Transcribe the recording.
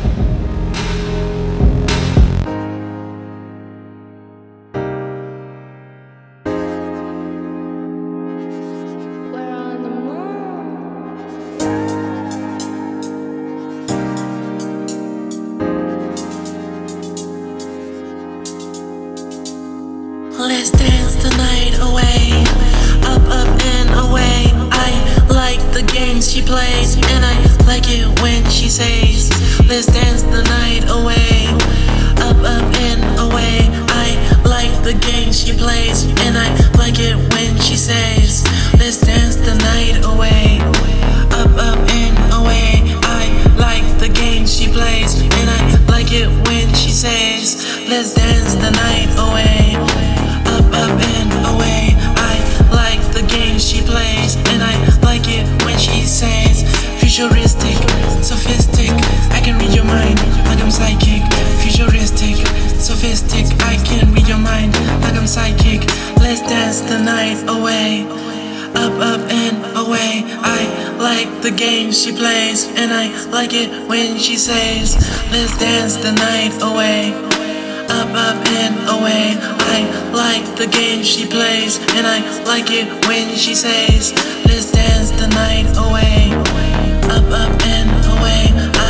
Let's dance the night away, up and away. I like the games she plays, and I like it when she says, let's dance the night away, up and away. I like the games she plays, and I like it when she says, let's dance the night away, up and away. I like the games she plays, and I like it when she says, let's dance the night away, up and away. I like the games she plays, and I like it when she says, futuristic, sophistic. I can read your mind like I'm psychic. Futuristic, sophistic. I can read your mind like I'm psychic. Let's dance the night away, up and away. I like the games she plays, and I like it when she says, let's dance the night away, up and away. I like the game she plays, and I like it when she says, let's dance the night away, up and away.